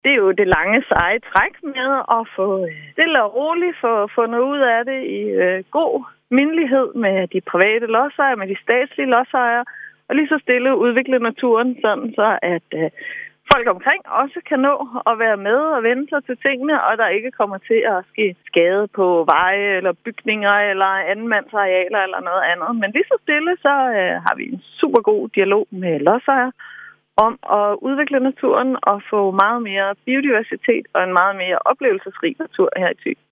Det er jo det lange seje træk med at få stille og roligt fundet ud af det i god mindelighed med de private lodsejere, med de statslige lodsejere, og lige så stille udvikle naturen sådan, så at folk omkring også kan nå at være med og vende sig til tingene, og der ikke kommer til at ske skade på veje eller bygninger eller andenmandsarealer eller noget andet. Men lige så stille, så har vi en super god dialog med lodsejere om at udvikle naturen og få meget mere biodiversitet og en meget mere oplevelsesrig natur her i Thy.